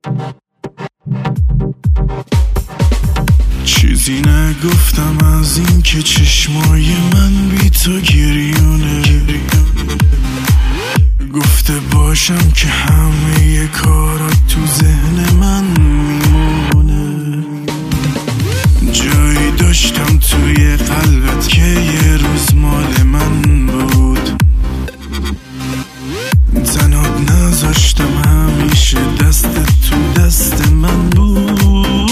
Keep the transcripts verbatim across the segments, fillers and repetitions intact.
چیزی نگفتم از این که چشمای من بی تو گریونه، گفته باشم که همه کارات تو ذهن من میمونه. جایی داشتم توی قلبت که یه روز مال من بود، تنهات نذاشتم، همیشه دستت تو دست من بود.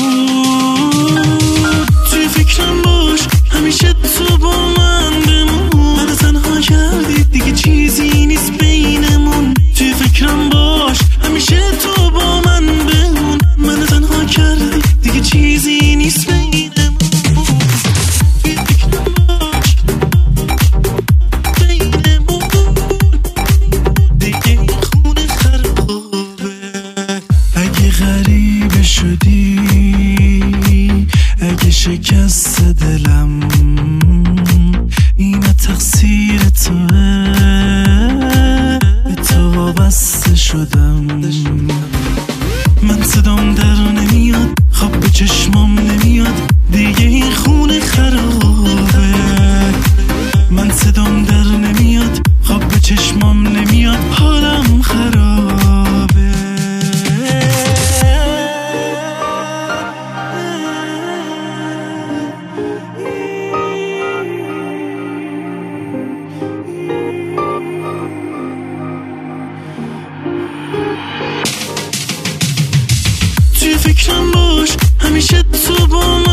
توی فکرم باش، همیشه تو با من بمون، منو تنها کردی دیگه چیزی نیست بینمون. توی فکرم باش، همیشه تو با من بمون، منو تنها کردی دیگه چیزی نیست بینمون. توی فکرم باش بینمون، دیگه این خونه خرابه. اگه غریبه شدی، اگه شکست دلم، اینه تقصیر توه، به تو وابسته شدم. من صدام در نمیاد، خواب به چشمام نمیاد، دیگه این خونه خرابه. من صدام در نمیاد، خواب به چشمام نمیاد، حالم خرابه. توی فکرم باش، همیشه تو با من